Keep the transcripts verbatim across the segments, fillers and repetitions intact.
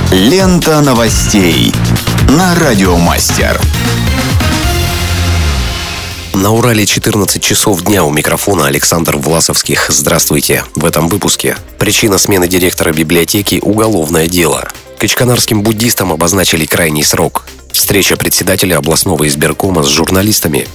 Лента новостей на Радиомастер. На Урале четырнадцать часов дня, у микрофона Александр Власовских. Здравствуйте. В этом выпуске. Причина смены директора библиотеки – уголовное дело. Качканарским буддистам обозначили крайний срок. Встреча председателя областного избиркома с журналистами.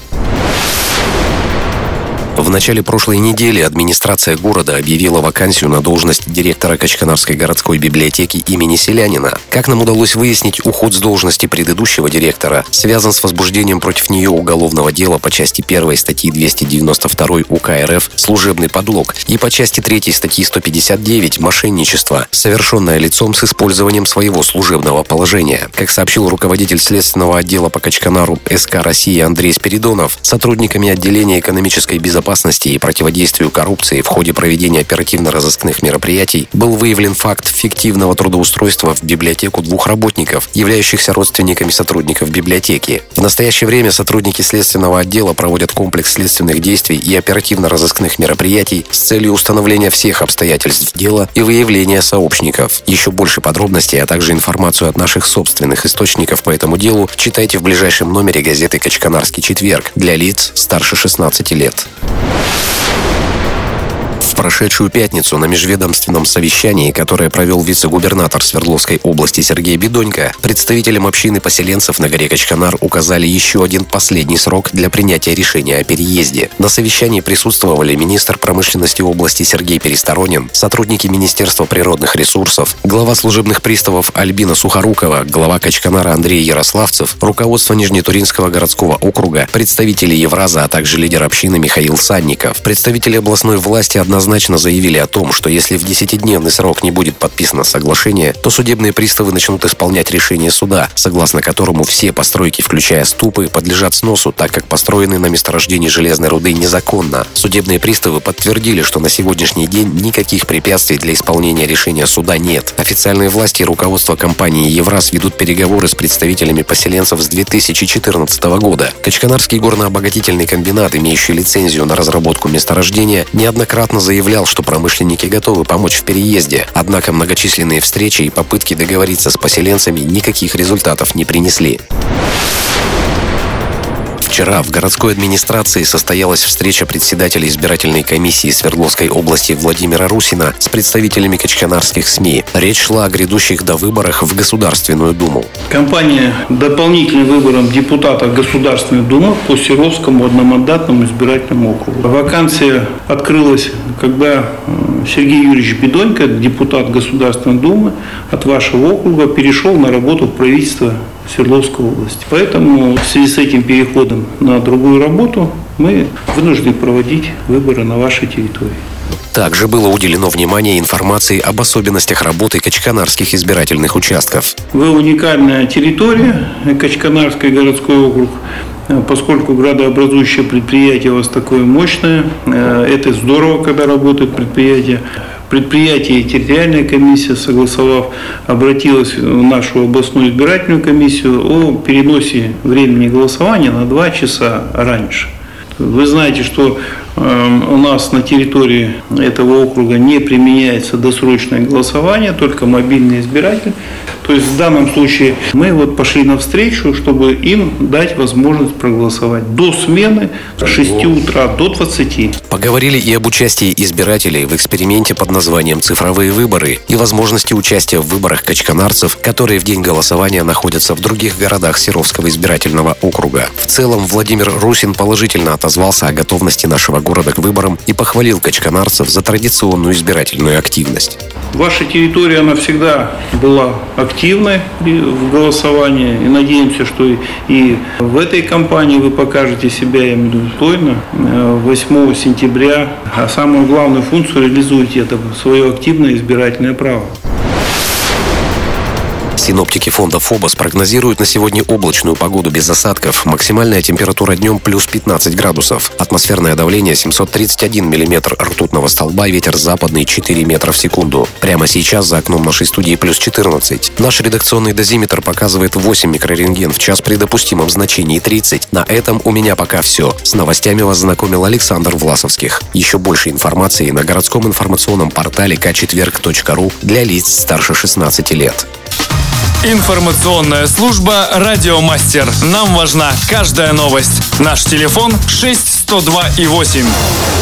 В начале прошлой недели администрация города объявила вакансию на должность директора Качканарской городской библиотеки имени Селянина. Как нам удалось выяснить, уход с должности предыдущего директора связан с возбуждением против нее уголовного дела по части первой статьи двести девяносто два УК РФ «Служебный подлог» и по части третьей статьи сто пятьдесят девять «Мошенничество», совершенное лицом с использованием своего служебного положения. Как сообщил руководитель следственного отдела по Качканару СК России Андрей Спиридонов, сотрудниками отделения экономической безопасности и противодействию коррупции в ходе проведения оперативно-розыскных мероприятий был выявлен факт фиктивного трудоустройства в библиотеку двух работников, являющихся родственниками сотрудников библиотеки. В настоящее время сотрудники следственного отдела проводят комплекс следственных действий и оперативно-розыскных мероприятий с целью установления всех обстоятельств дела и выявления сообщников. Еще больше подробностей, а также информацию от наших собственных источников по этому делу читайте в ближайшем номере газеты «Качканарский четверг» для лиц старше шестнадцати лет. В прошедшую пятницу на межведомственном совещании, которое провел вице-губернатор Свердловской области Сергей Бедонько, представителям общины поселенцев на горе Качканар указали еще один последний срок для принятия решения о переезде. На совещании присутствовали министр промышленности области Сергей Пересторонин, сотрудники Министерства природных ресурсов, глава служебных приставов Альбина Сухорукова, глава Качканара Андрей Ярославцев, руководство Нижнетуринского городского округа, представители Евраза, а также лидер общины Михаил Санников. Представители областной власти однозначно Однозначно заявили о том, что если в десятидневный срок не будет подписано соглашение, то судебные приставы начнут исполнять решение суда, согласно которому все постройки, включая ступы, подлежат сносу, так как построены на месторождении железной руды незаконно. Судебные приставы подтвердили, что на сегодняшний день никаких препятствий для исполнения решения суда нет. Официальные власти и руководство компании «Евраз» ведут переговоры с представителями поселенцев с две тысячи четырнадцатого года. Качканарский горно-обогатительный комбинат, имеющий лицензию на разработку месторождения, неоднократно заявлял, заявлял, что промышленники готовы помочь в переезде. Однако многочисленные встречи и попытки договориться с поселенцами никаких результатов не принесли. Вчера в городской администрации состоялась встреча председателя избирательной комиссии Свердловской области Владимира Русина с представителями качканарских СМИ. Речь шла о грядущих довыборах в Государственную Думу. Кампания дополнительным выбором депутата Государственной Думы по Серовскому одномандатному избирательному округу. Вакансия открылась, когда Сергей Юрьевич Бедонько, депутат Государственной Думы от вашего округа, перешел на работу в правительство Свердловской области. Поэтому в связи с этим переходом на другую работу мы вынуждены проводить выборы на вашей территории. Также было уделено внимание информации об особенностях работы качканарских избирательных участков. Вы уникальная территория, Качканарский городской округ, поскольку градообразующее предприятие у вас такое мощное. Это здорово, когда работает предприятие. Предприятие и территориальная комиссия, согласовав, обратилась в нашу областную избирательную комиссию о переносе времени голосования на два часа раньше. Вы знаете, что у нас на территории этого округа не применяется досрочное голосование, только мобильный избиратель. То есть в данном случае мы вот пошли навстречу, чтобы им дать возможность проголосовать до смены с шести утра до двадцати. Поговорили и об участии избирателей в эксперименте под названием «Цифровые выборы» и возможности участия в выборах качканарцев, которые в день голосования находятся в других городах Серовского избирательного округа. В целом Владимир Русин положительно отозвался о готовности нашего города к выборам и похвалил качканарцев за традиционную избирательную активность. Ваша территория, она всегда была активной в голосовании, и надеемся, что и в этой кампании вы покажете себя, я имею в виду, достойно. восьмого сентября, а самую главную функцию реализуете, это свое активное избирательное право. Синоптики фонда ФОБОС прогнозируют на сегодня облачную погоду без осадков. Максимальная температура днем плюс пятнадцать градусов. Атмосферное давление семьсот тридцать один миллиметр ртутного столба, ветер западный четыре метра в секунду. Прямо сейчас за окном нашей студии плюс четырнадцать. Наш редакционный дозиметр показывает восемь микрорентген в час при допустимом значении тридцать. На этом у меня пока все. С новостями вас знакомил Александр Власовских. Еще больше информации на городском информационном портале ка четверг точка ру для лиц старше шестнадцати лет. Информационная служба «Радиомастер». Нам важна каждая новость. Наш телефон шесть сто два и восемь.